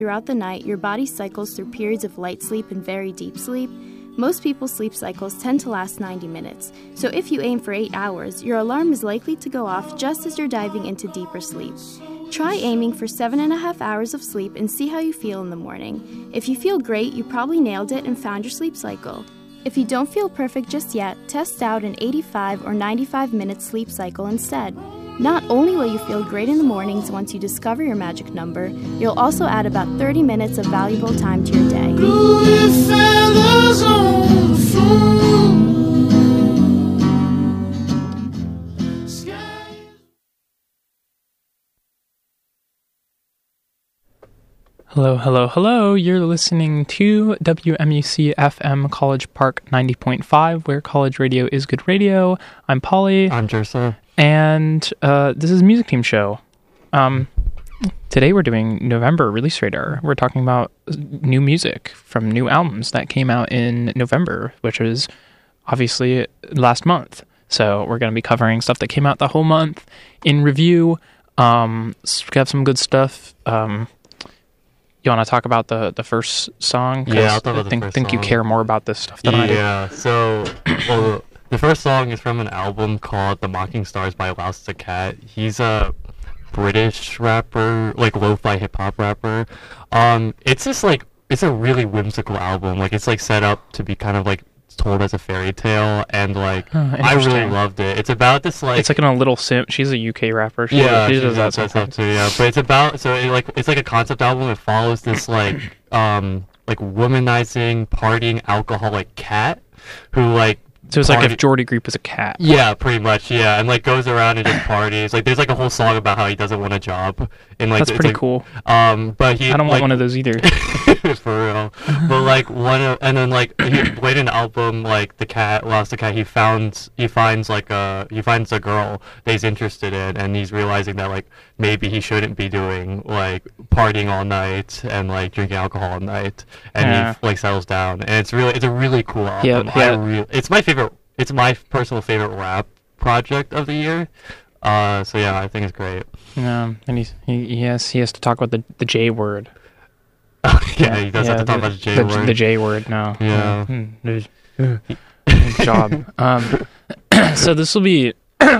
Throughout the night, your body cycles through periods of light sleep and very deep sleep. Most people's sleep cycles tend to last 90 minutes, so if you aim for 8 hours, your alarm is likely to go off just as you're diving into deeper sleep. Try aiming for 7.5 hours of sleep and see how you feel in the morning. If you feel great, you probably nailed it and found your sleep cycle. If you don't feel perfect just yet, test out an 85 or 95-minute sleep cycle instead. Not only will you feel great in the mornings once you discover your magic number, you'll also add about 30 minutes of valuable time to your day. Hello, hello, hello. You're listening to WMUC FM College Park 90.5, where college radio is good radio. I'm Polly. I'm Jersa. And this is a Music Team Show. Today we're doing November Release Radar. We're talking about new music from new albums that came out in November, which was obviously last month. So we're going to be covering stuff that came out the whole month in review. We have some good stuff. You want to talk about the first song? Yeah, I'll talk about the first song. I think you care more about this stuff than I do. Yeah, so, well, the first song is from an album called The Mocking Stars by Lausta Cat. He's a British rapper, like lo-fi hip-hop rapper. It's just like, it's a really whimsical album. Like, it's like set up to be kind of like told as a fairy tale, and like I really loved it. It's about this like, it's like in a Little Simp. She's a UK rapper. She does that stuff too. Yeah, but it's about it's like a concept album. It follows this like womanizing, partying, alcoholic cat who like. So it's like if Jordy Creep was a cat. Yeah, pretty much, yeah. And, like, goes around and just parties. Like, there's, like, a whole song about how he doesn't want a job. And, like, that's pretty cool. But he... I don't want one of those either. For real. But, like, and then, like, he played an album, like, The Cat, Lost the Cat. He finds a girl that he's interested in, and he's realizing that, like, maybe he shouldn't be doing, like, partying all night and, like, drinking alcohol all night. And he, like, settles down. And it's a really cool album. Yeah. It's my personal favorite rap project of the year. So yeah, I think it's great. And he has to talk about the J word. Yeah, he does have to talk about the J word. The J word, no. Yeah. Good job. So this will be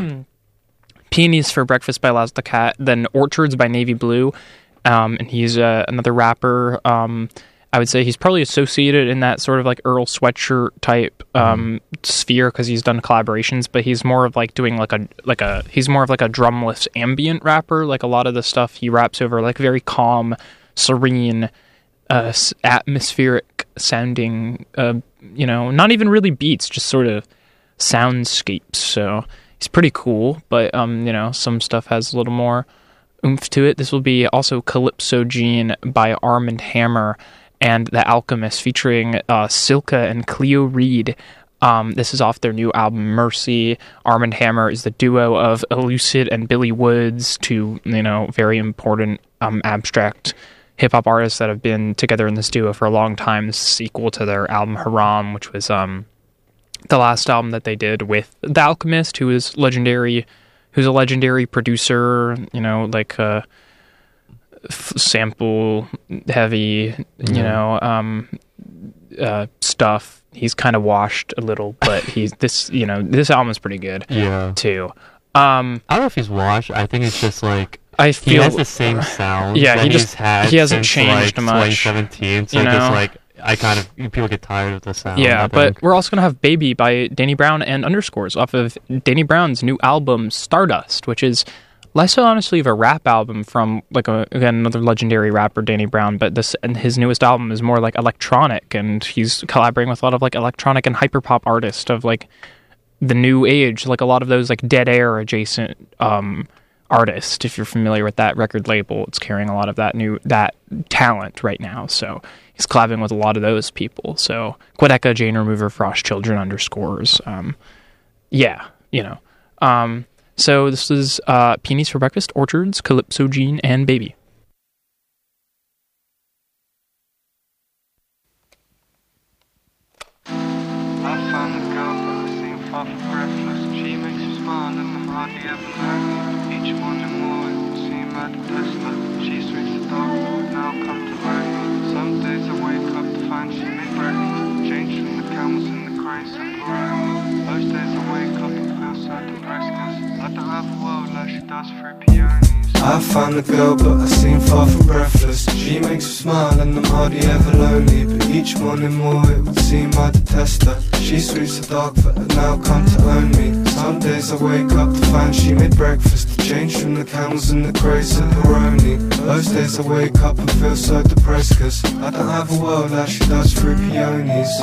Peonies for Breakfast by Lausta Cat, then Orchards by Navy Blue, and he's another rapper. I would say he's probably associated in that sort of like Earl Sweatshirt type sphere because he's done collaborations, but he's more of like doing he's more of like a drumless ambient rapper. Like a lot of the stuff he raps over like very calm, serene, atmospheric sounding, not even really beats, just sort of soundscapes. So he's pretty cool, but some stuff has a little more oomph to it. This will be also Calypso Gene by Arm & Hammer and The Alchemist featuring Silka and Cleo Reed. This is off their new album Mercy. Arm & Hammer is the duo of Elucid and Billy Woods, two very important abstract hip-hop artists that have been together in this duo for a long time. This is a sequel to their album Haram, which was the last album that they did with The Alchemist, who's a legendary producer, sample heavy, stuff. He's kind of washed a little, but this album is pretty good. Yeah. Too. I don't know if he's washed. I think it's just like he has the same sound. Yeah, that he hasn't changed like, much. 2017, so just like people get tired of the sound. Yeah, but we're also gonna have Baby by Danny Brown and Underscores off of Danny Brown's new album Stardust, which is less so honestly of a rap album from again another legendary rapper Danny Brown, but his newest album is more like electronic, and he's collaborating with a lot of like electronic and hyperpop artists of like the new age, like a lot of those like Dead Air adjacent artists. If you're familiar with that record label, it's carrying a lot of that talent right now. So he's collabing with a lot of those people. So Quedeca, Jane Remover, Frost Children, Underscores. So this is Peonies for Breakfast, Orchards, Calypso Gene, and Baby. I found a girl that I seem far from breathless. She makes me smile and I'm hardly ever nervous. Each morning more, it would seem I'd Tesla. She sweeps the dog, now come to work. found a girl, but I seem far from breathless. She makes me smile and I'm hardly ever lonely, but each morning more it would seem I detest her. She sweeps the dark but had now come to own me. Some days I wake up to find she made breakfast, to change from the camels and the craze of pepperoni. Those days I wake up and feel so depressed, cause I don't have a world like she does through peonies.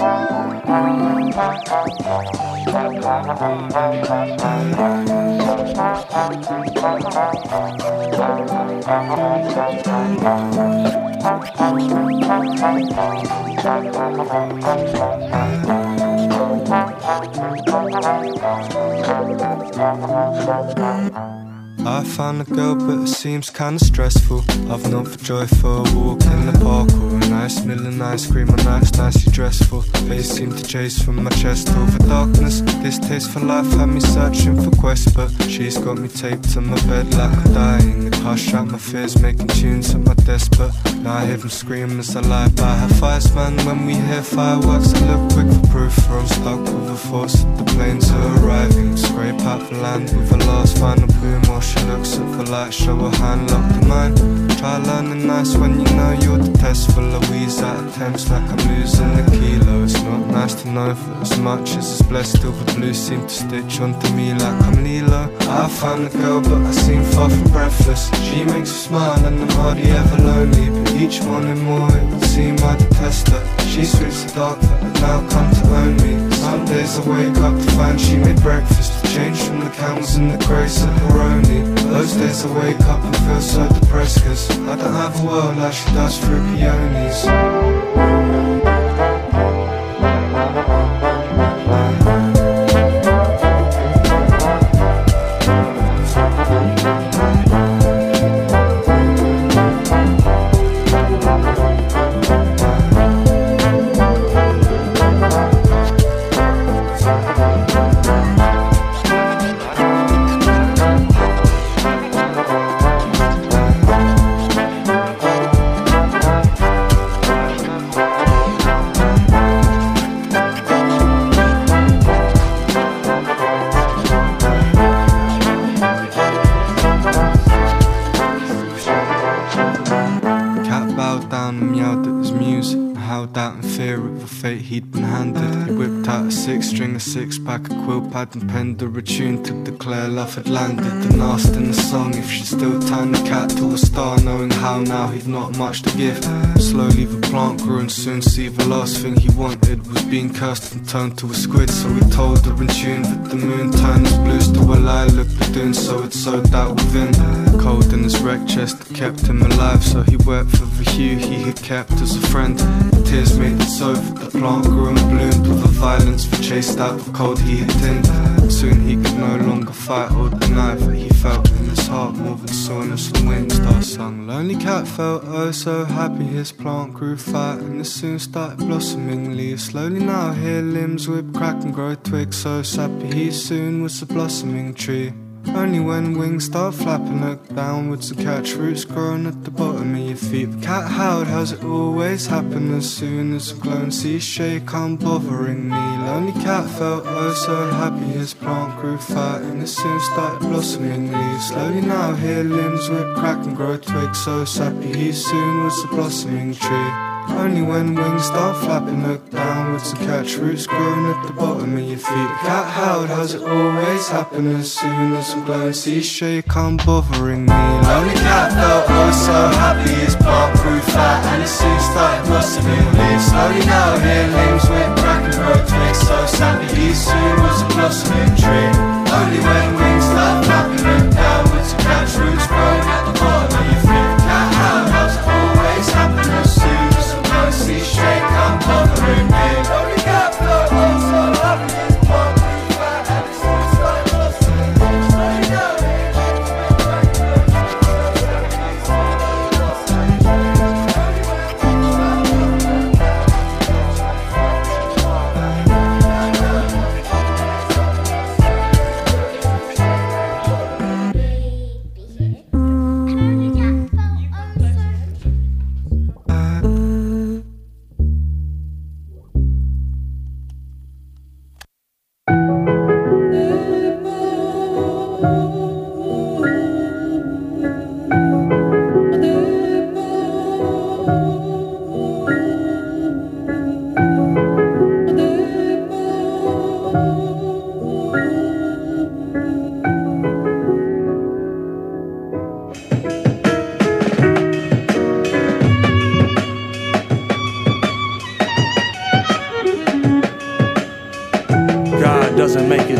I found a girl but it seems kinda stressful. I've known for joy for a walk in the park, or a nice meal and ice cream, a night's nicely dressed for. Face seemed to chase from my chest over darkness. This taste for life had me searching for quests, but she's got me taped to my bed like I'm dying. It hushed out my fears, making tunes at my desk, but now I hear them scream as I lie by her fires. Man, when we hear fireworks I look quick for proof, or I'm stuck with the force that the planes are arriving. Scrape out the land with a last final boom, or she looks at the light, show her hand, lock the mind. Try learning nice when you know you're the test. Full of wheeze out attempts like I'm losing the kilo. It's not nice to know for as much as it's blessed, still the blues seem to stitch onto me like I'm Lilo. I found a girl but I seem far from breathless. She makes me smile and I'm hardly ever lonely, but each morning more it would seem I detest her. She sweeps the dark but had now come to own me. Some days I wake up to find she made breakfast, to change from the camels and the grace of pepperoni. Those days I wake up and feel so depressed, cause I don't have a world like she does through peonies. He'd been handed. He whipped out a six-string, a six-pack, a quill pad and penned her a tune to declare love had landed, and asked in the song if she'd still turn the cat to a star, knowing how now he'd not much to give. Slowly the plant grew and soon see the last thing he wanted was being cursed and turned to a squid. So he told her in tune that the moon turned his blues to a lilac, but doing so it sowed doubt within. Cold in his wreck chest that kept him alive, so he wept for the hue he had kept as a friend. The tears made it so that the plant grew and bloomed with a violence that chased out the cold he had tinned. Soon he could no longer fight or deny that he felt in his heart more than soreness and wind. Star sung, lonely cat felt oh so happy. His plant grew fat and it soon started blossoming. Leaves slowly now hear limbs whip, crack and grow twigs so sappy. He soon was a blossoming tree. Only when wings start flapping, look downwards and catch roots growing at the bottom of your feet. The cat howled, how's it always happen? As soon as the glowing seas shake, I'm bothering me. Lonely cat felt oh so happy. His plant grew fat and it soon started blossoming. Leaves slowly now hear limbs whip, crack and grow twigs so sappy. He soon was a blossoming tree. Only when wings start flapping, look downwards and catch roots growing at the bottom of your feet. The cat howled, how's it always happen? As soon as some glowing seas shake, I'm bothering me. Lonely cat felt oh so happy. His plant grew fat and it soon started blossoming. Leaves slowly now hear limbs whip, crack and grow twigs so sappy. He soon was a blossoming tree. Only when wings start flapping, look downwards and catch roots growing at the bottom of your feet. The cat howled, how's it always happen? As soon as see shake, I'm bothering me. Only cat felt oh so happy. His plant grew fat and it soon started blossoming. Slowly now hear limbs whip, crack and grow twigs so sappy. He soon was a blossoming tree. Only when wings start flapping, look downwards and catch roots growing at the bottom of your feet.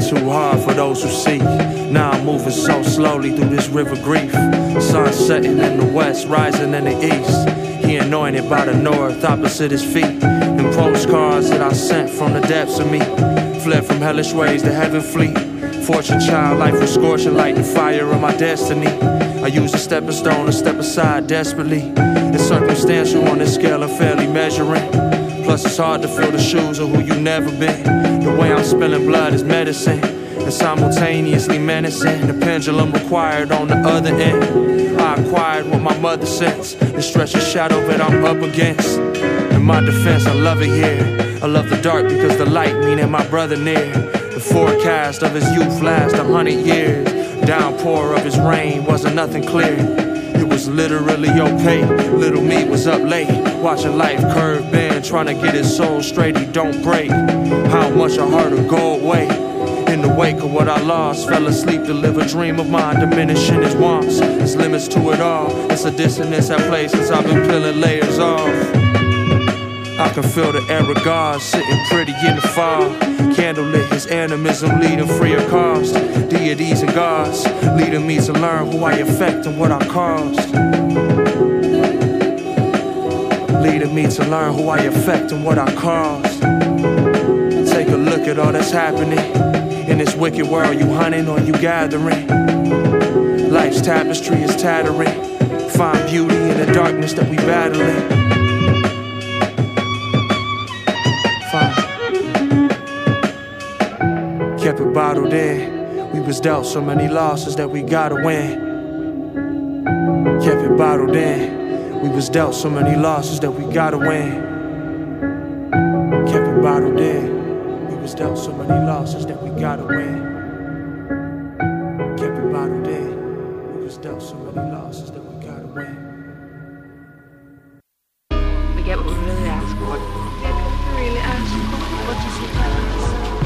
too hard for those who seek. Now I'm moving so slowly through this river grief. Sun setting in the west, rising in the east. He anointed by the north, opposite his feet. And postcards that I sent from the depths of me. Fled from hellish ways to heaven fleet. Fortune child, life was scorching, lighting fire on my destiny. I used a stepping stone to step aside desperately. It's circumstantial on this scale I'm fairly measuring. Plus it's hard to fill the shoes of who you never been. The way I'm spilling blood is medicine, and simultaneously menacing. The pendulum required on the other end. I acquired what my mother sends. The stretch of shadow that I'm up against. In my defense, I love it here. I love the dark because the light meaning my brother near. The forecast of his youth last 100 years. Downpour of his rain wasn't nothing clear. It was literally opaque. Little me was up late, watching life curve bend, trying to get his soul straight. He don't break. How much a heart of gold weigh? In the wake of what I lost, fell asleep to live a dream of mine, diminishing his wants. There's limits to it all. It's a dissonance at play since I've been peeling layers off. I can feel the air of God sitting pretty in the fall. Candlelit, his animism leading free of cost. Deities and gods leading me to learn who I affect and what I caused. Leading me to learn who I affect and what I caused. Take a look at all that's happening. In this wicked world, you hunting or you gathering. Life's tapestry is tattering. Find beauty in the darkness that we battling. Kept it bottled in. We was dealt so many losses that we gotta win. Kept it bottled in. We was dealt so many losses that we gotta win. Kept it bottled in. We was dealt so many losses that we gotta win. Kept it bottled in. We was dealt so many losses that we gotta win. We get what we really ask for. We really ask for what you see.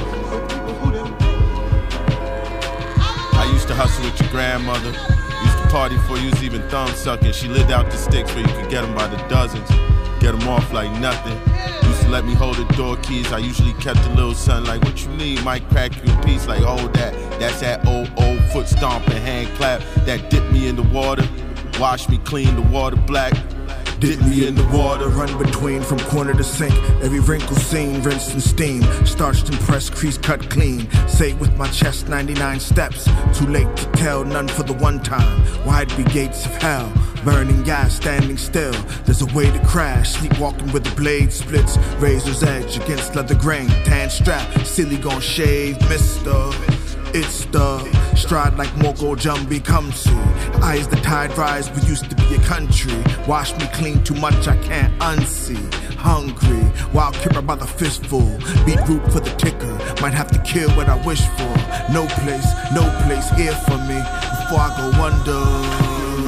I used to hustle with your grandmother. Used to party before you was even thumb sucking. She lived out the sticks where you could get them by the dozens. Get them off like nothing. Used to let me hold the door keys. I usually kept the little son like, what you need? Might crack you a piece like, hold that. That's that old foot stomping, hand clap. That dipped me in the water. Wash me clean, the water black. Dip me in the water, run between from corner to sink. Every wrinkle seen, rinsed and steam. Starched and pressed, crease cut clean. Say with my chest 99 steps. Too late to tell, none for the one time. Wide be gates of hell. Burning gas, standing still. There's a way to crash. Sleepwalking with the blade splits. Razor's edge against leather grain. Tan strap, silly gon' shave, mister. It's the stride like Mogo Jumbi Kamsi. Eyes the tide rise, we used to be a country. Wash me clean too much, I can't unsee. Hungry, wild kipper by the fistful. Beetroot for the ticker, might have to kill what I wish for. No place here for me before I go under.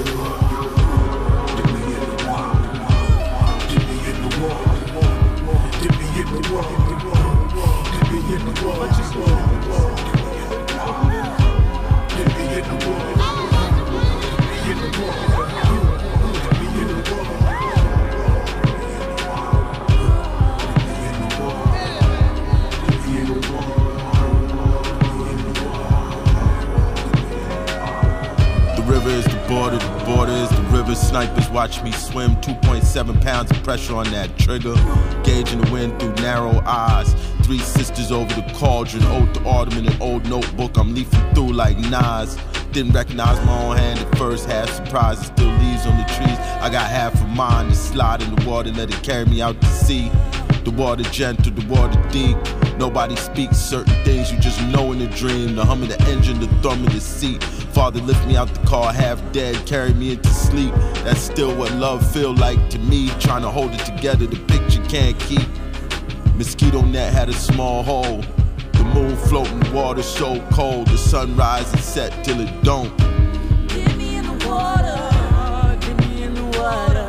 The border is the river. Snipers watch me swim. 2.7 pounds of pressure on that trigger. Gauging the wind through narrow eyes. Three sisters over the cauldron. Ode to autumn in an old notebook. I'm leafing through like Nas. Didn't recognize my own hand at first. Half surprised, it still leaves on the trees. I got half of mine to slide in the water. Let it carry me out to sea. The water gentle, the water deep. Nobody speaks certain things, you just know in a dream. The hum of the engine, the thrum of the seat. Father lift me out the car half dead, carry me into sleep. That's still what love feel like to me. Trying to hold it together, the picture can't keep. Mosquito net had a small hole. The moon floating, water so cold. The sun rise and set till it don't. Get me in the water, get me in the water.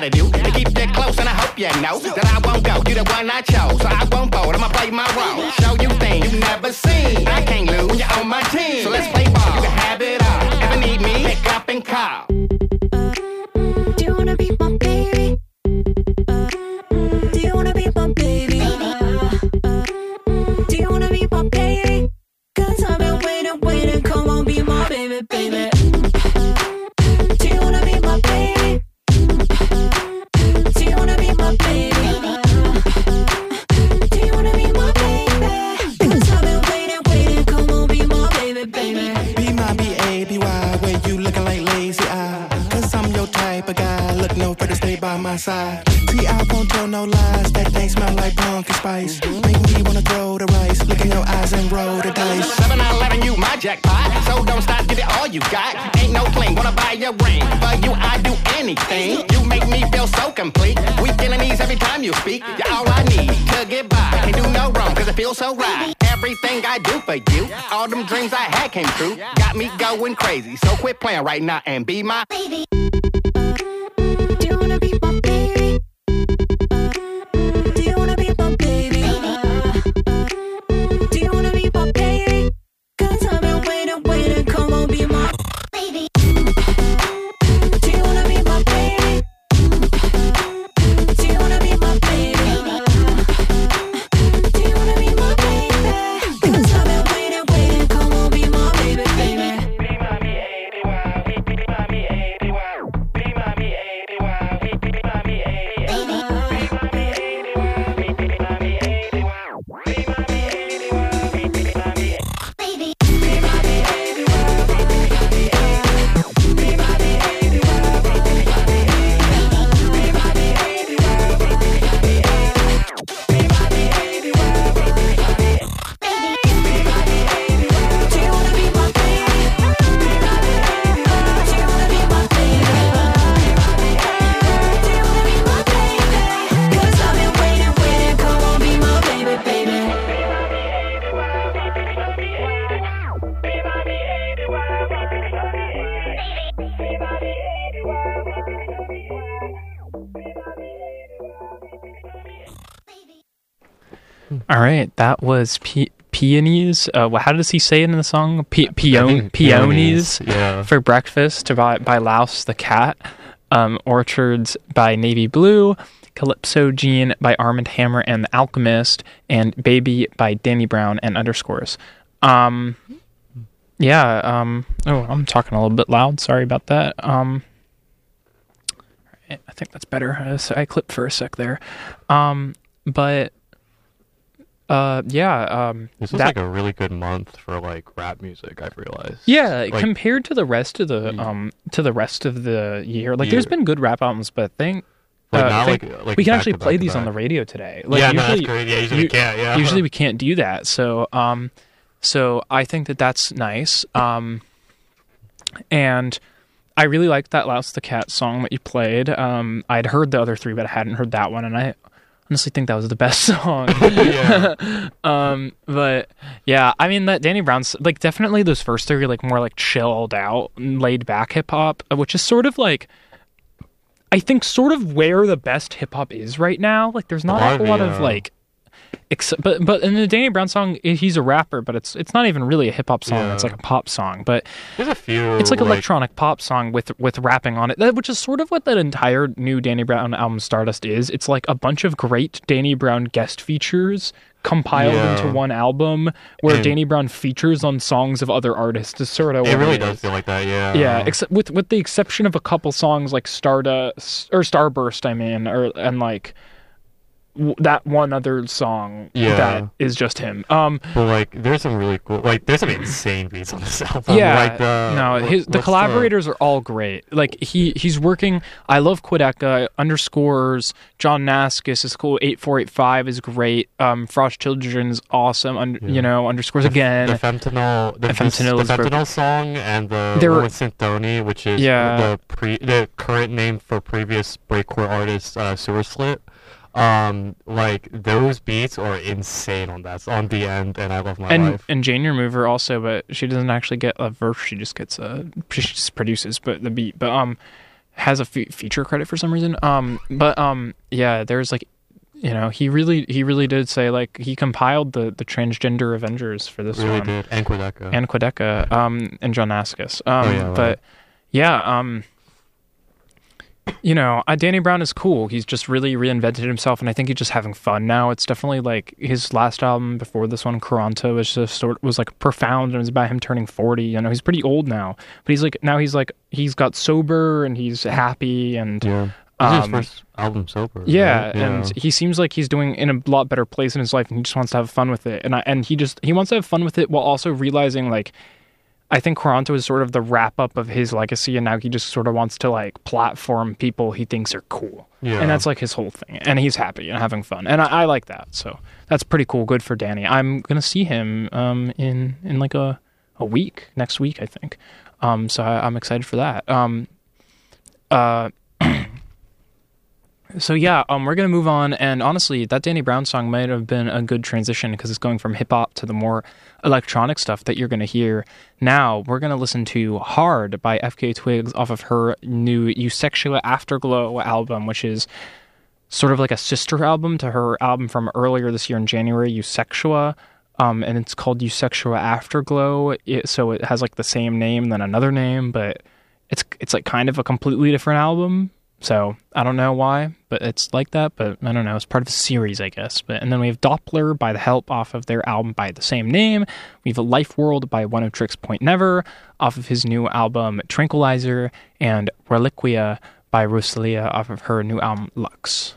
gotta do to keep that close, and I hope you know that I won't go. You the one I chose, so I won't fold. I'ma play my role, show you things you never seen. I can't lose when you're on my team, so let's play ball. You can have it all. If you need me, pick up and call. Do you wanna be my baby? Do you wanna be my baby? Do you wanna be my baby? 'Cause I've been waiting, come on, be my baby, baby. Do you wanna be my baby? Do you wanna be my baby? Do you wanna be my baby? 'Cause I've been waiting, come on, be my baby, baby. Be my B-A-B-Y, where you looking like lazy eye. 'Cause I'm your type of guy, look no further, stay by my side. See, I won't tell no lies, that thing smell like pumpkin spice. Make me wanna throw the rice, look in your eyes and roll the dice. 7-11, you my jackpot, so don't stop, give it all you got. Ain't no fling, wanna buy your ring, for you I do anything. You make me feel so complete, weak in the knees every time you speak. You're all I need to get by, can't do no wrong, 'cause it feels so right. Everything I do for you, all them dreams I had came true. Got me going crazy, so quit playing right now and be my baby. Do you wanna be my baby? Do you wanna be my baby? Do you wanna be my baby? 'Cause I've been waiting, come on, be my baby. Do you wanna be my baby? Do you wanna be my baby? Do you wanna be my baby? 'Cause I've been waiting, come on, be my baby, baby. All right, that was Peonies. How does he say it in the song? Peonies yeah. For Breakfast by Louse the Cat. Orchards by Navy Blue. Calypso Gene by Armand Hammer and The Alchemist. And Baby by Danny Brown and Underscores. I'm talking a little bit loud. Sorry about that. I think that's better. So I clipped for a sec there. This was like a really good month for like rap music, I've realized. Yeah, like, compared to the rest of the year, like there's been good rap albums, but I think we can actually play these on the radio today. Like, yeah, that's great. Yeah, usually we can't. Yeah, usually we can't do that. So I think that's nice. And I really liked that Louse the Cat song that you played. I'd heard the other three, but I hadn't heard that one, and I honestly think that was the best song. But yeah, I mean, that Danny Brown's like definitely those first three are like more like chilled out, laid back hip hop, which is sort of like, I think sort of where the best hip hop is right now. Like there's not a lot of like, but in the Danny Brown song, he's a rapper, but it's not even really a hip hop song. Yeah. It's like a pop song, but there's a few. It's like electronic pop song with rapping on it, which is sort of what that entire new Danny Brown album Stardust is. It's like a bunch of great Danny Brown guest features compiled into one album, where Danny Brown features on songs of other artists. Is sort of it really does feel like that. Yeah. Except with the exception of a couple songs like Stardust or Starburst, and like that one other song that is just him. But like, there's some really cool, like, there's some insane beats on this album. Yeah, the collaborators are all great. Like he's working. I love Quidecca. Underscores. John Naskis is cool. 8485 is great. Frost Children's awesome. Underscores again. The Fentanyl song and the one with Synthony, which is the current name for previous breakcore artist Sewer Slit. Like those beats are insane on The End, and I Love My Life. And Jane Remover also, but she doesn't actually get a verse. She just gets she just produces the beat. But has a feature credit for some reason. Yeah, there's like, you know, he really did say, like, he compiled the transgender Avengers for this really one. Did. And Quedeca. And John Naskis. Right. But yeah, you know, Danny Brown is cool. He's just really reinvented himself, and I think he's just having fun now. It's definitely like his last album before this one, Quaranta, was just was like profound, and it was about him turning 40. You know, he's pretty old now, but he's got sober and he's happy, and yeah. This is his first album sober. Yeah, right? and he seems like he's doing in a lot better place in his life, and he just wants to have fun with it. And he wants to have fun with it while also realizing, like, I think Quaranta is sort of the wrap up of his legacy, and now he just sort of wants to like platform people he thinks are cool. Yeah. And that's like his whole thing. And he's happy and having fun. And I like that. So that's pretty cool. Good for Danny. I'm gonna see him in like a week, next week, I think. So I'm excited for that. So yeah, we're gonna move on, and honestly, that Danny Brown song might have been a good transition because it's going from hip hop to the more electronic stuff that you're gonna hear now. We're gonna listen to "Hard" by FKA Twigs off of her new Eusexual Afterglow album, which is sort of like a sister album to her album from earlier this year in January, Eusexual, and it's called Eusexual Afterglow. So it has like the same name then another name, but it's like kind of a completely different album. So I don't know why, but it's like that. But I don't know. It's part of a series, I guess. And then we have Doppler by The Help off of their album by the same name. We have Life World by One of Tricks Point Never off of his new album Tranquilizer, and Reliquia by Rosalia off of her new album Lux.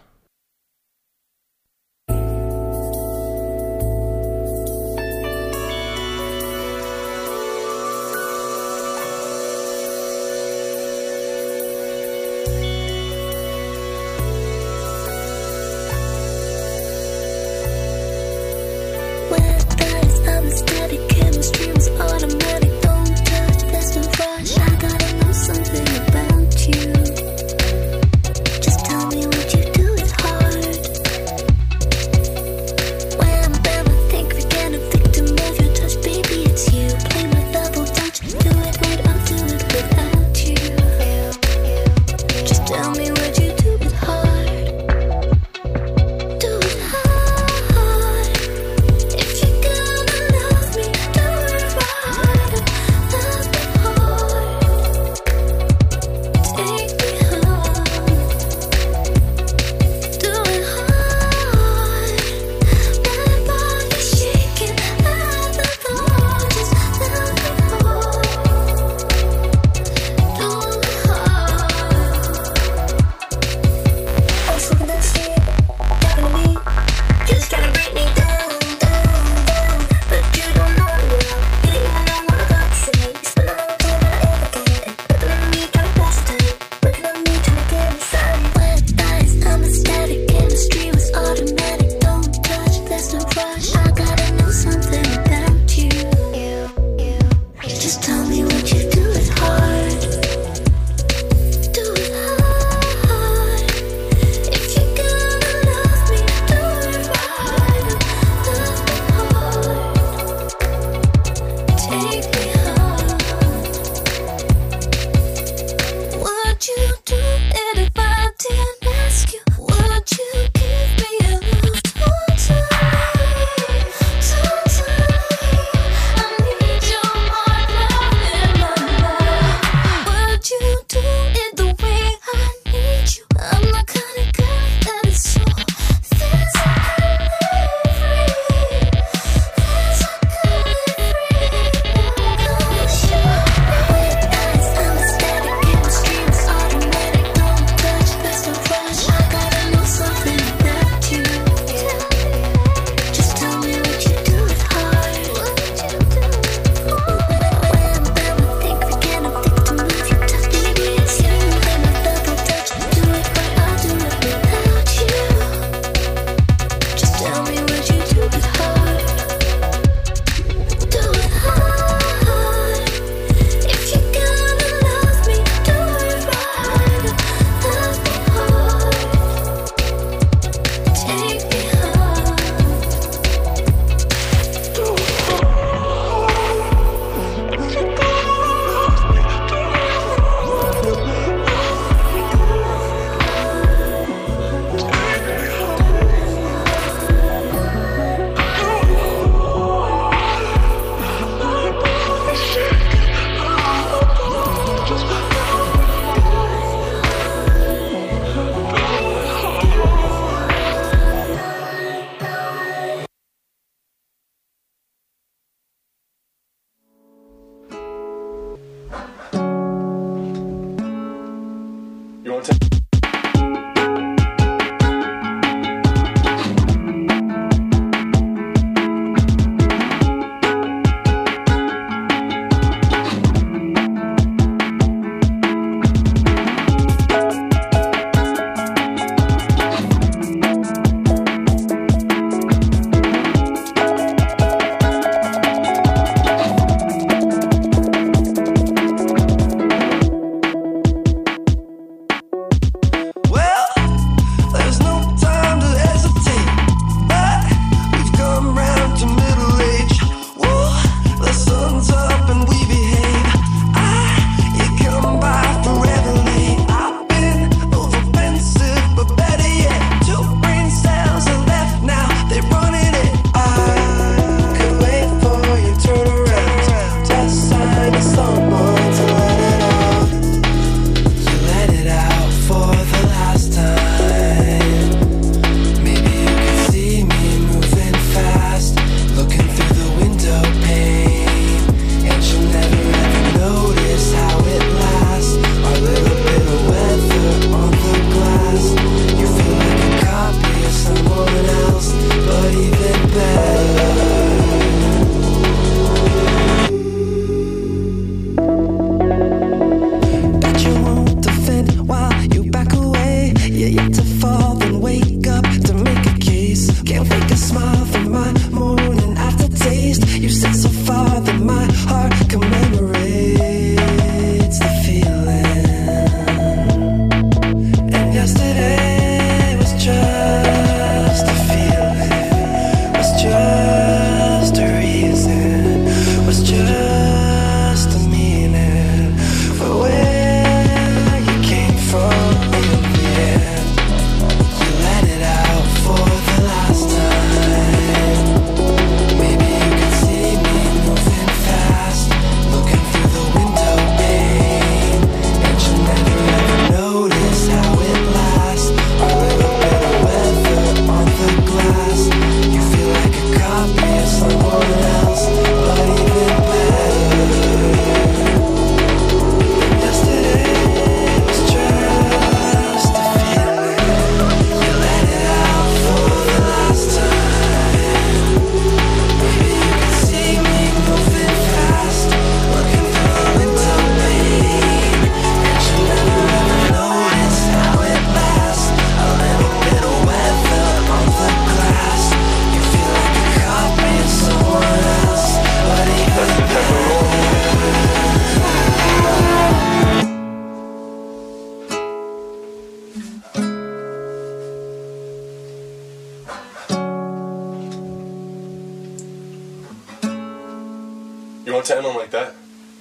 Static chemistry was automatic. Don't touch, there's no rush. I gotta know something about you. Just tell me what you do. You want to end on like that?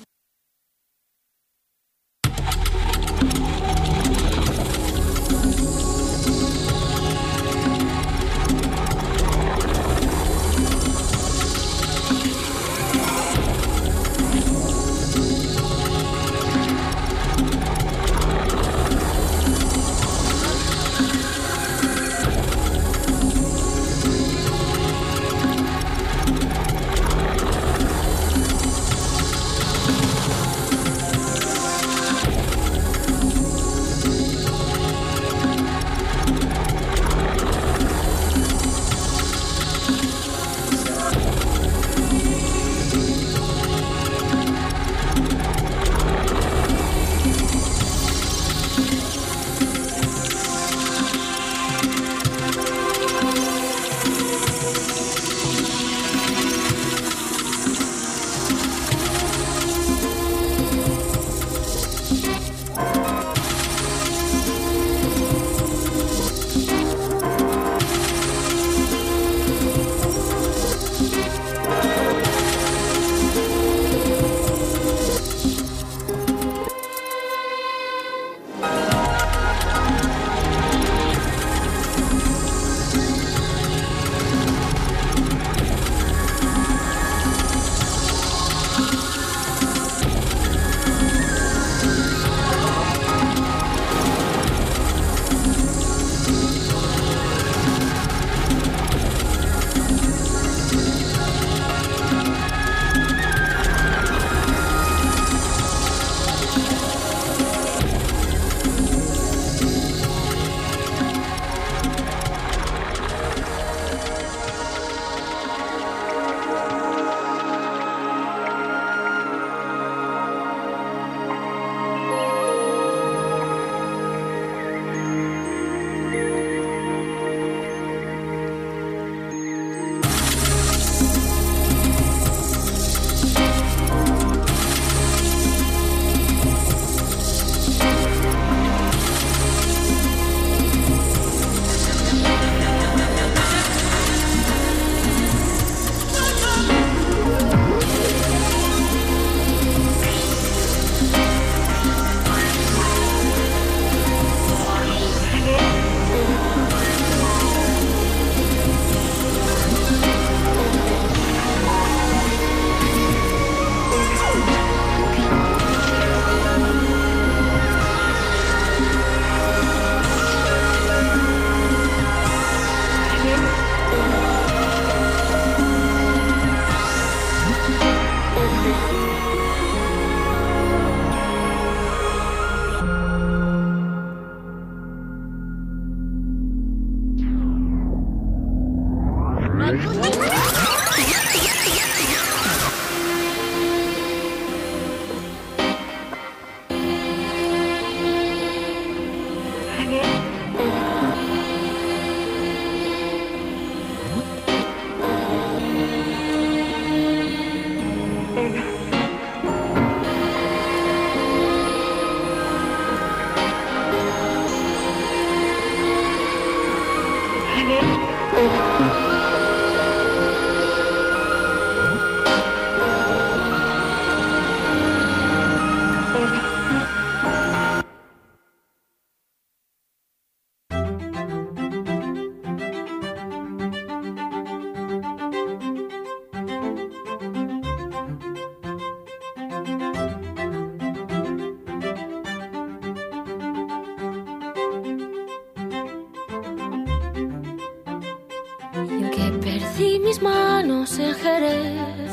Yo que perdí mis manos en Jerez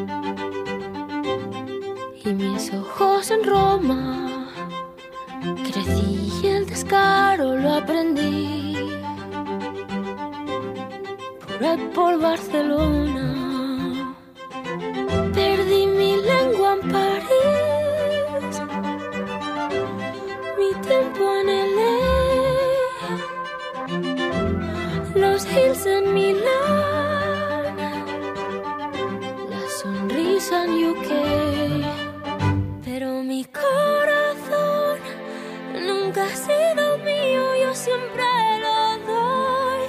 y mis ojos en Roma, crecí y el descaro lo aprendí por Barcelona. Perdí mi lengua en París, mi tiempo en LA, los hills en Milán, la sonrisa en UK. Pero mi corazón nunca ha sido mío, yo siempre lo doy.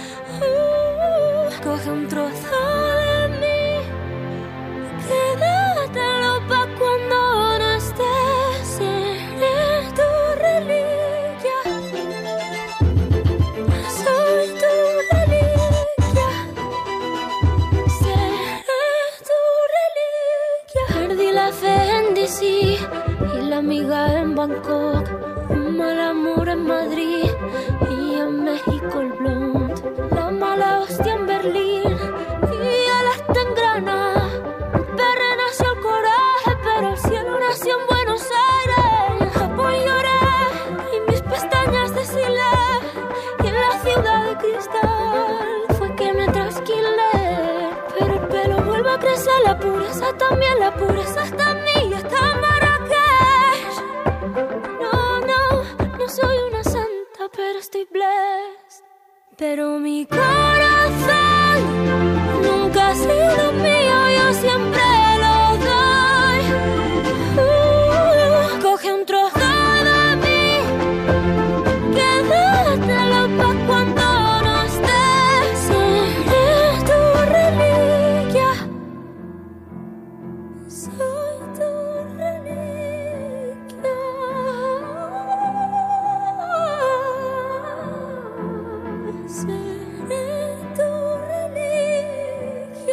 Coge un trozo de mí, queda amiga en Bangkok, un mal amor en Madrid y en México el blond. La mala hostia en Berlín y él está en Granada. En Perre nació el coraje, pero el cielo nació en Buenos Aires. En Japón lloré y mis pestañas deshilé, y en la ciudad de cristal fue que me trasquilé. Pero el pelo vuelve a crecer, la pureza también, la pureza está en mí y está en Marrakech. No soy una santa, pero estoy blessed. Pero mi corazón nunca ha sido mío, yo siempre lo doy. Coge un trozo de mí, quédatelo pa' cuando no estés. Seré tu reliquia, soy tu reliquia. Seré tu reliquia.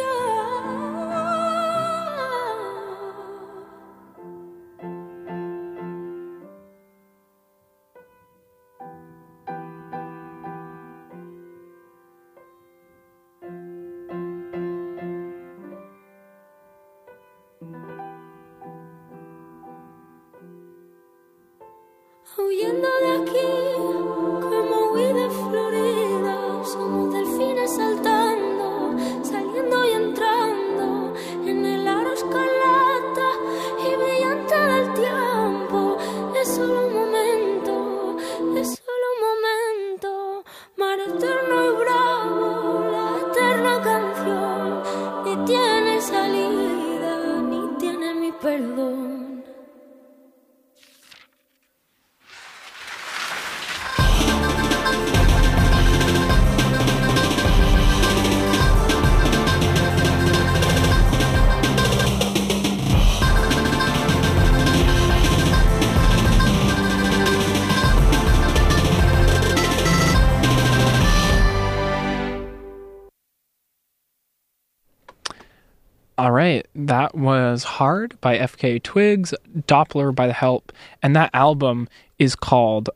Huyendo de aquí, como huí de Florida, somos delfines saltando, saliendo y entrando en el aro escarlata y brillante del tiempo. Es solo un momento, es solo un momento, mar eterno y bravo, la eterna canción. Ni tiene salida, ni tiene mi perdón. All right, that was Hard by FKA Twigs, Doppler by The Help, and that album is called,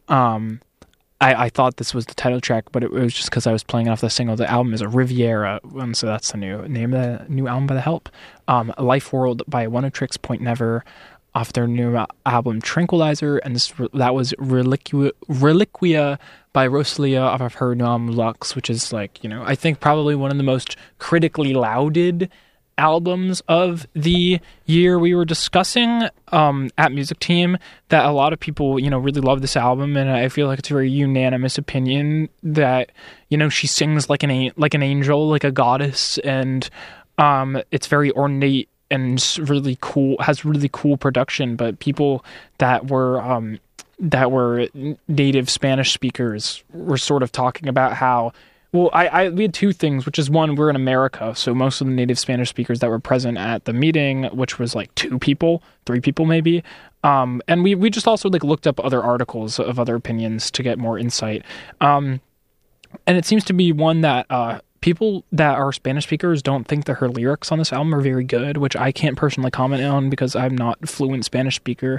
I thought this was the title track, but it was just because I was playing off the single. The album is a Riviera, and so that's the new name of the new album by The Help. Life World by Oneohtrix Point Never, off their new album Tranquilizer, and that was Reliquia by Rosalia off of her new album Lux, which is like, you know, I think probably one of the most critically lauded albums of the year we were discussing at Music Team, that a lot of people, you know, really love this album, and I feel like it's a very unanimous opinion that, you know, she sings like an angel, like a goddess, and it's very ornate and really cool, has really cool production, but people that were native Spanish speakers were sort of talking about how, well, we had two things, which is one, we're in America, so most of the native Spanish speakers that were present at the meeting, which was like 3 people maybe, and we just also like looked up other articles of other opinions to get more insight, and it seems to be one that people that are Spanish speakers don't think that her lyrics on this album are very good, which I can't personally comment on because I'm not a fluent Spanish speaker.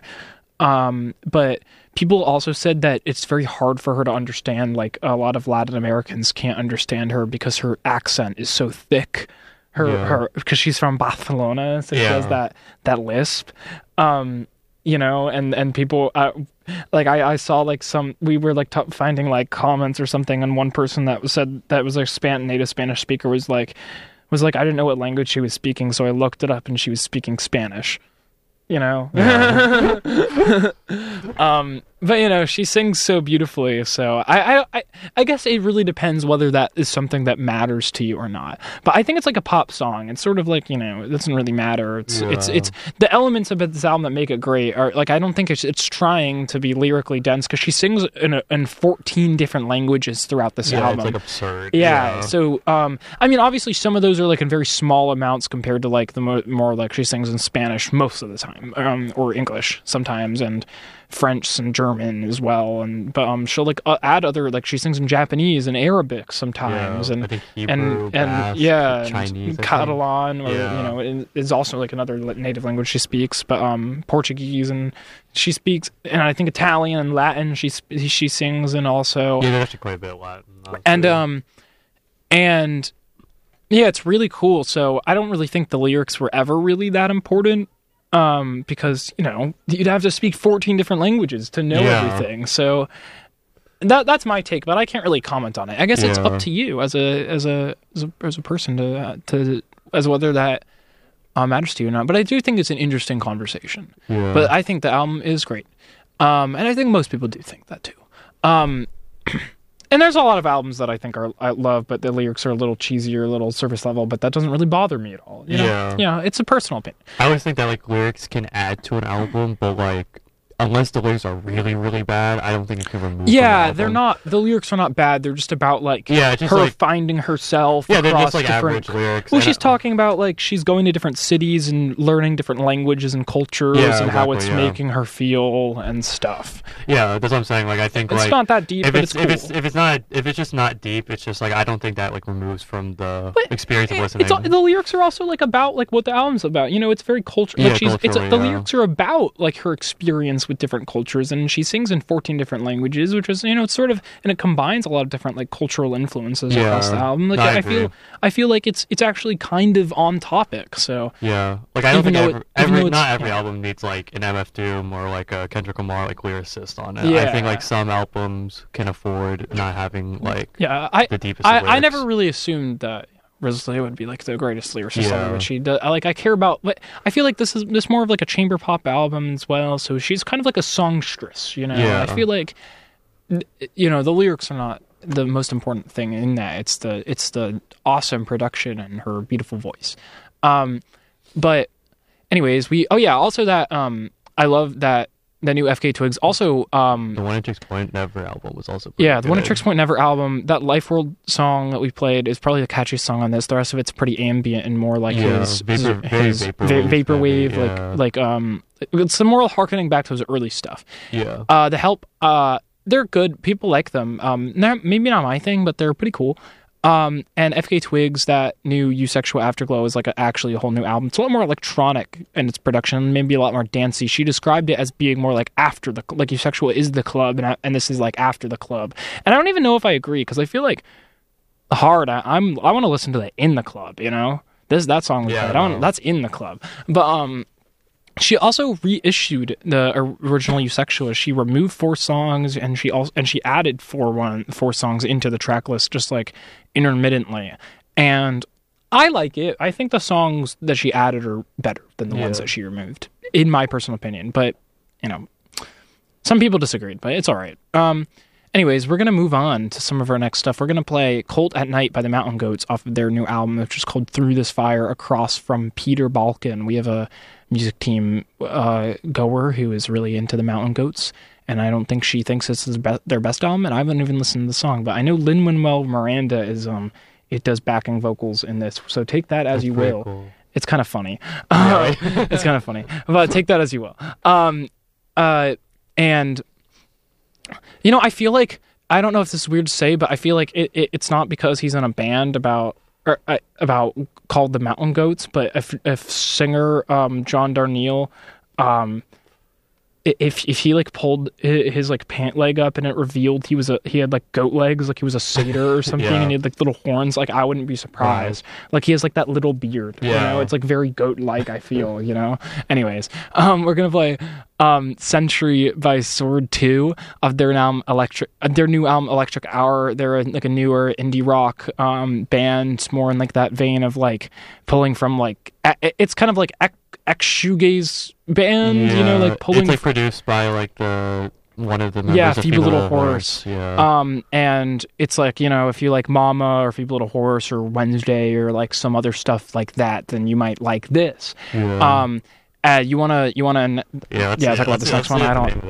But people also said that it's very hard for her to understand. Like, a lot of Latin Americans can't understand her because her accent is so thick. Because she's from Barcelona, so she has that lisp. You know, and people, like I saw like we were like finding like comments or something, and one person that said that was a native Spanish speaker was like, I didn't know what language she was speaking, so I looked it up, and she was speaking Spanish. You know, but you know, she sings so beautifully. So I guess it really depends whether that is something that matters to you or not. But I think it's like a pop song. It's sort of like, you know, it doesn't really matter. It's the elements of this album that make it great are like, I don't think it's trying to be lyrically dense, because she sings in 14 different languages throughout this album. It's like absurd. Yeah. So I mean, obviously some of those are like in very small amounts compared to like the more like she sings in Spanish most of the time. Or English sometimes, and French and German as well, but she'll like add other, like she sings in Japanese and Arabic sometimes, I and think Hebrew, Basque, yeah, Chinese, Catalan, or is also like another native language she speaks, but Portuguese, and she speaks, and I think Italian and Latin she sings, and also there's actually quite a bit of Latin, and yeah, it's really cool. So I don't really think the lyrics were ever really that important. Because, you'd have to speak 14 different languages to know everything. So that's my take, but I can't really comment on it. I guess it's up to you as a person to as whether that matters to you or not. But I do think it's an interesting conversation. Yeah. But I think the album is great. And I think most people do think that too. And there's a lot of albums that I think I love, but the lyrics are a little cheesy or a little surface level, but that doesn't really bother me at all. You know? Yeah, it's a personal opinion. I always think that like lyrics can add to an album, but like unless the lyrics are really, really bad, I don't think it can remove. Yeah, they're not. The lyrics are not bad. They're just about like just her like, finding herself. Yeah, they're across just like different, average lyrics. Well, she's talking about like she's going to different cities and learning different languages and cultures and how it's making her feel and stuff. Yeah, that's what I'm saying. Like I think it's not that deep, but it's cool. If it's just not deep, it's just like I don't think that like removes from the experience of listening. The lyrics are also like about like what the album's about. It's very cultural. Like the lyrics are about like her experience with different cultures. And she sings in 14 different languages, which is, it's sort of, and it combines a lot of different like cultural influences across the album. Like I feel like it's actually kind of on topic. So like I don't think not every album needs like an MF Doom or like a Kendrick Lamar like lyricist on it. I think like some albums can afford not having like the deepest. I never really assumed that Rosalie would be like the greatest lyricist ever, but she does. I care about, but I feel like this is more of like a chamber pop album as well. So she's kind of like a songstress, I feel like, the lyrics are not the most important thing in that. It's the awesome production and her beautiful voice. But anyways, also that I love that. The new FK Twigs. Also, the One Inch Point Never album was also pretty the One Inch Point Never album. That Life World song that we played is probably the catchiest song on this. The rest of it's pretty ambient and more like his vaporwave, like it's some more harkening back to his early stuff. Yeah. The Help, they're good. People like them. Maybe not my thing, but they're pretty cool. And FK Twigs, that new Eusexual Afterglow is like actually a whole new album. It's a lot more electronic in its production, maybe a lot more dancey. She described it as being more like after the, like Eusexual is the club, and this is like after the club. And I don't even know if I agree, because I feel like Hard, I want to listen to that in the club, that song was that's in the club. But she also reissued the original Eusexual. She removed 4 songs, and she added 4 songs into the track list, just like intermittently. And I like it. I think the songs that she added are better than the ones that she removed, in my personal opinion. But some people disagreed, but it's all right. Anyways, we're going to move on to some of our next stuff. We're going to play Colt at Night by the Mountain Goats off of their new album, which is called Through This Fire, across from Peter Balkan. We have a music team goer who is really into the Mountain Goats, and I don't think she thinks this is their best album, and I haven't even listened to the song, but I know Lin-Manuel Miranda is, it does backing vocals in this, so take that as you will. Cool. It's kind of funny. It's kind of funny, but take that as you will. And I feel like, I don't know if this is weird to say, but I feel like it's not because he's in a band about called the Mountain Goats, but if singer John Darnielle, if he like pulled his like pant leg up and it revealed he had like goat legs, like he was a satyr or something, and he had like little horns, like I wouldn't be surprised. Like he has like that little beard, it's like very goat like, I feel, Anyways, we're gonna play Century by Sword 2 of their new album Electric Hour. They're like a newer indie rock band, more in like that vein of like pulling from like it's kind of like ex-shoegaze band, like pulling. It's like produced by like one of the members of Feeble Little Horse. Yeah. And it's like, if you like Mama or Feeble Little Horse or Wednesday or like some other stuff like that, then you might like this. Yeah. You wanna talk about this next one? I don't.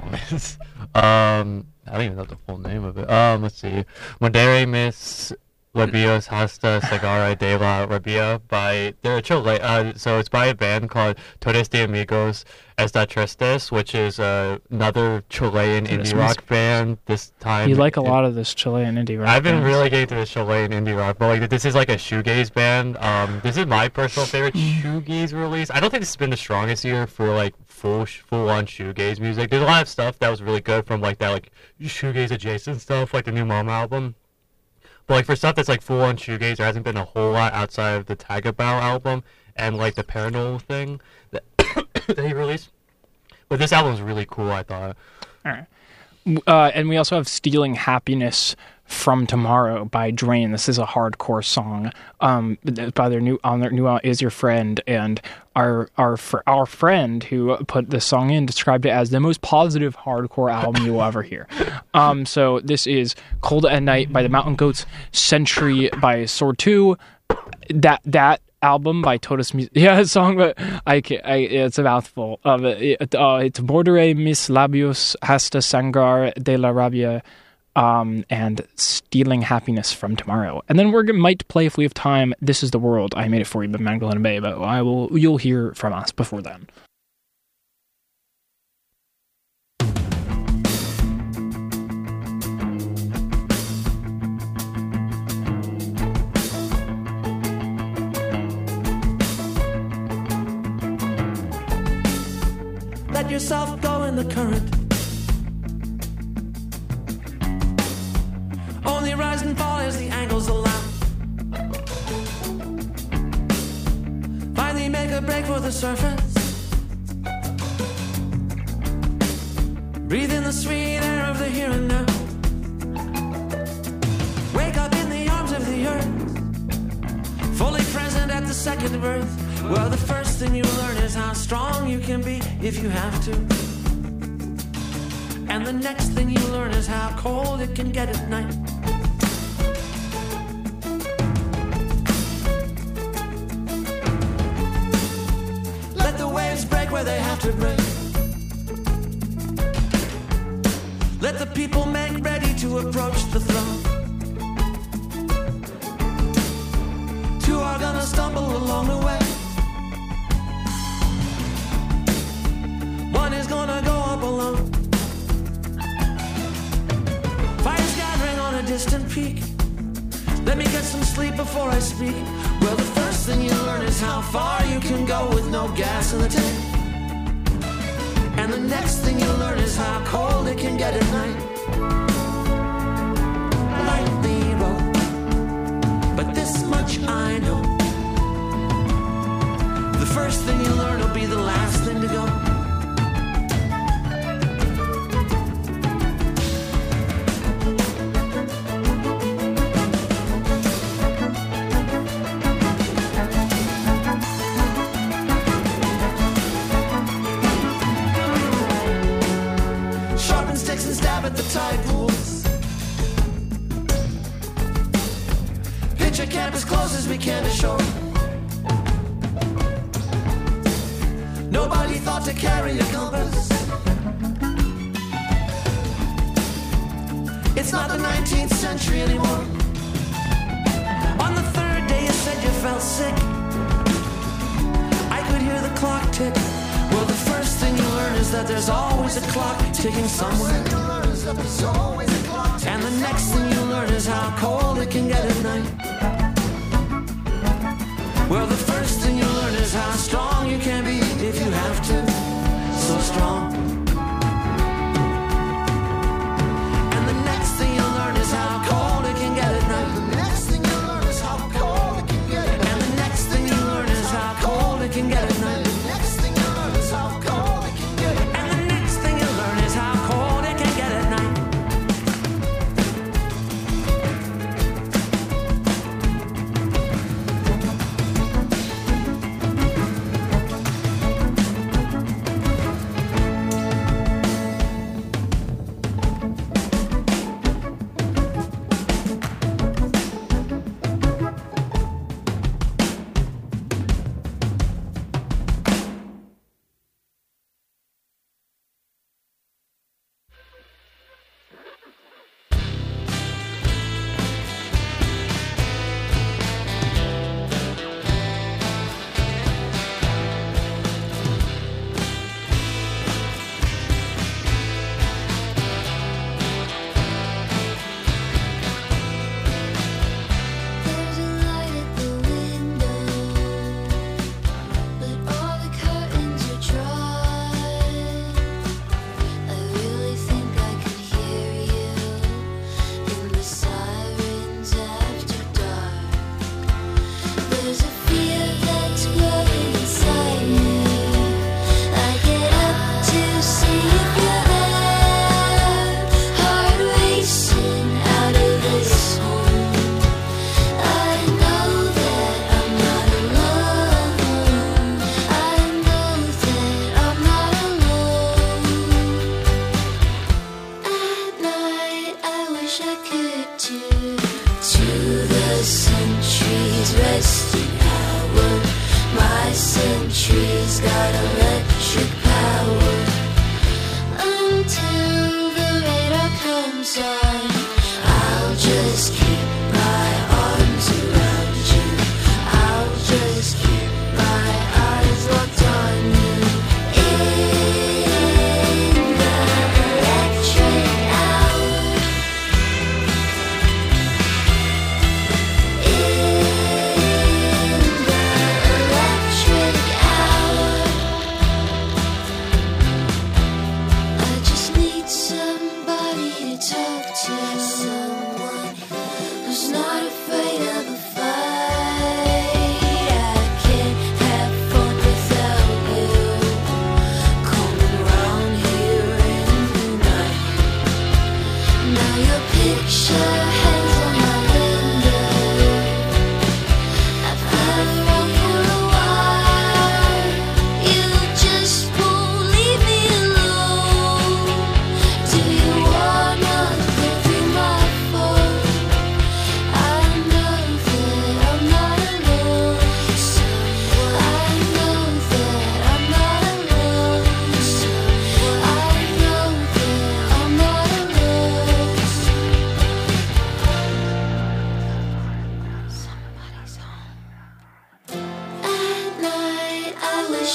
I don't even know the full name of it. Let's see. Mandere Miss Rabios Hasta Sagara de la Rabia by so it's by a band called Todos de Amigos Esta Tristes, which is another Chilean indie rock band. This time you like a lot of this Chilean indie rock. I've been bands. really getting to the Chilean indie rock, but like this is like a shoegaze band. This is my personal favorite shoegaze release. I don't think this has been the strongest year for like full on shoegaze music. There's a lot of stuff that was really good from like that like shoegaze adjacent stuff, like the new Mama album. But like for stuff that's like full on shoegaze, there hasn't been a whole lot outside of the Tagabao album and like the Paranormal thing that that he released. But this album is really cool, I thought. All right. And we also have Stealing Happiness from Tomorrow by Drain. This is a hardcore song by their new Is Your Friend, and our friend who put the song in described it as the most positive hardcore album you will ever hear. So this is Cold at Night by the Mountain Goats, Century by Sword 2, that album by Todos song, but it's a mouthful. It's Bordere mis labios hasta sangrar de la rabia, and Stealing Happiness from Tomorrow. And then might play, if we have time, This Is the World, I Made It For You by Magdalena Bay, but you'll hear from us before then. Let yourself go in the current. Only rise and fall as the angles allow. Finally make a break for the surface. Breathe in the sweet air of the here and now. Wake up in the arms of the earth, fully present at the second birth. Well, the first thing you learn is how strong you can be if you have to. And the next thing you learn is how cold it can get at night. Let the waves break where they have to break. Let the people make ready to approach the throne. Two are gonna stumble along the way. One is gonna go up alone. Fire's gathering on a distant peak. Let me get some sleep before I speak. Well, the first thing you learn is how far you can go with no gas in the tank. And the next thing you learn is how cold it can get at night. Lightly road, but this much I know. The first thing you learn will be the last thing to go. At the tide pools, picture camp as close as we can to shore. Nobody thought to carry a compass. It's not the 19th century anymore. On the third day you said you felt sick. I could hear the clock tick. Well, the first thing you learn is that there's always a clock ticking somewhere. And the next thing you learn is how cold it can get at night. Well, the first thing you learn is how strong you can be if you have to. So strong. And the next thing you learn is how cold it can get at night. The next thing you learn is how cold it can get at night. And the next thing you learn is how cold it can get at night. The next thing you learn is how cold it can get at night. And the next thing you learn is how cold it can get at night.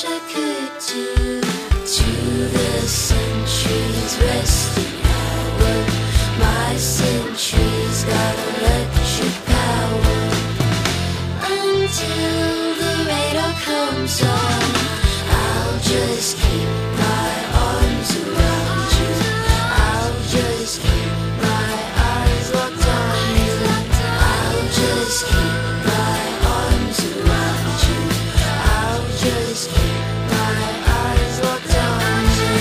wish I could do to the centuries resting hour. My centuries got electric power. Until the radar comes on, I'll just keep my arms around you. I'll just keep my eyes locked on you. I'll just keep my arms around you. I'll just keep my eyes locked on you.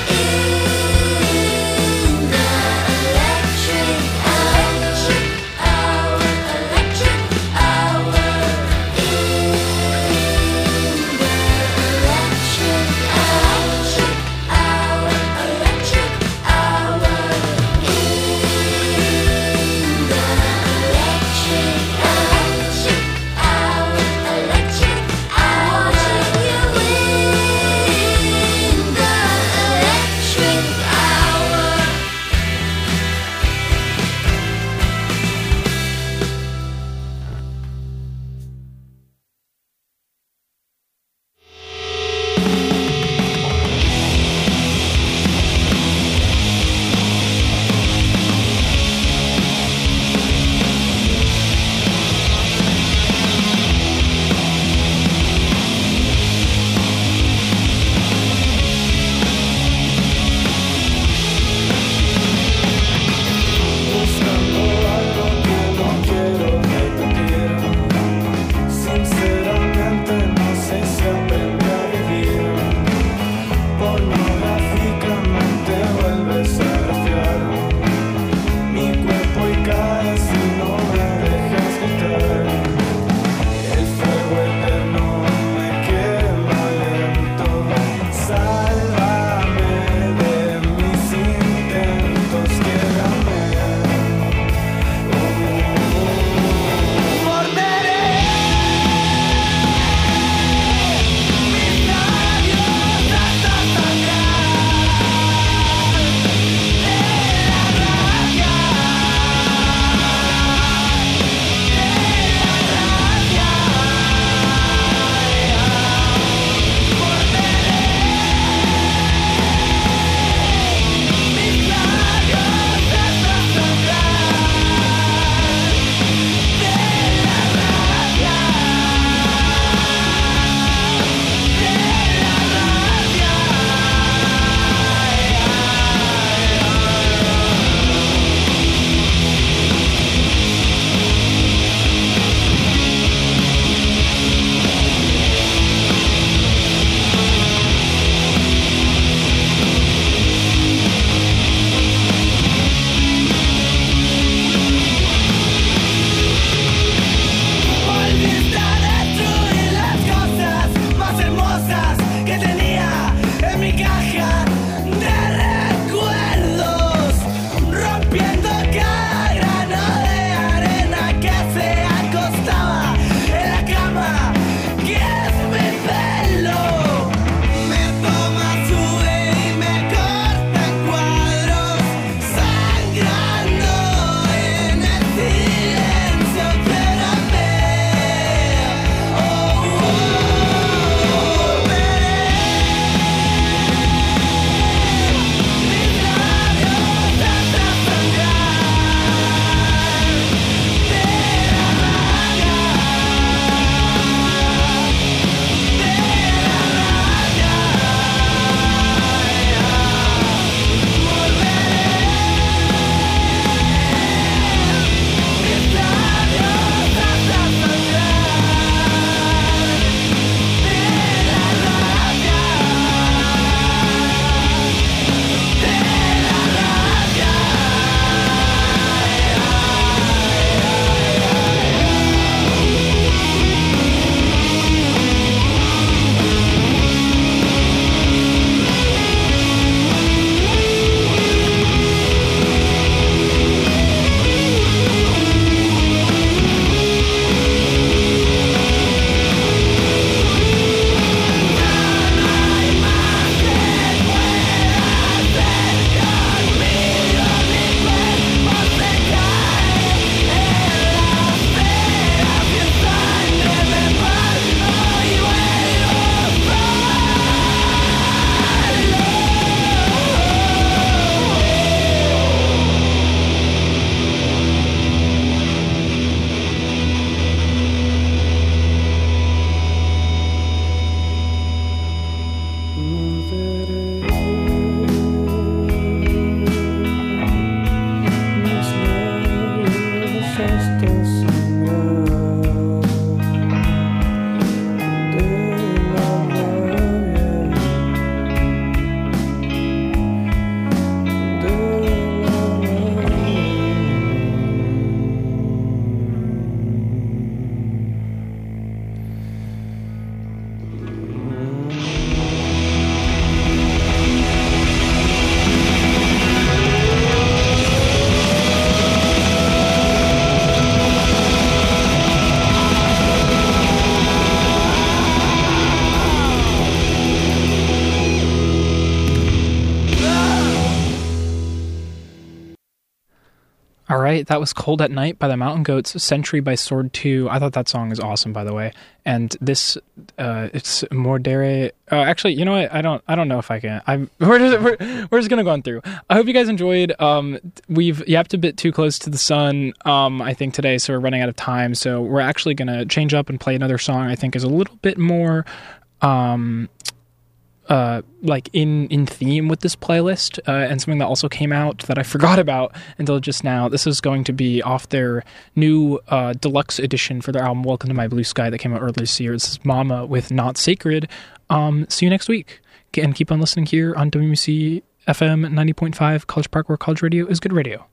In the electric hour, electric hour. In the electric hour. right, that was Cold at Night by the Mountain Goats, Century by Sword 2. I thought that song is awesome, by the way. And this, it's Mordere. Actually, you know what? I don't know if I can. We're just gonna go on through. I hope you guys enjoyed. We've yapped a bit too close to the sun, I think today, so we're running out of time. So we're actually gonna change up and play another song. I think is a little bit more, like in theme with this playlist, and something that also came out that I forgot about until just now. This is going to be off their new deluxe edition for their album Welcome to My Blue Sky that came out earlier this year. This is Mama with Not Sacred. See you next week, and keep on listening here on WMC FM 90.5 College Park, where college radio is good radio.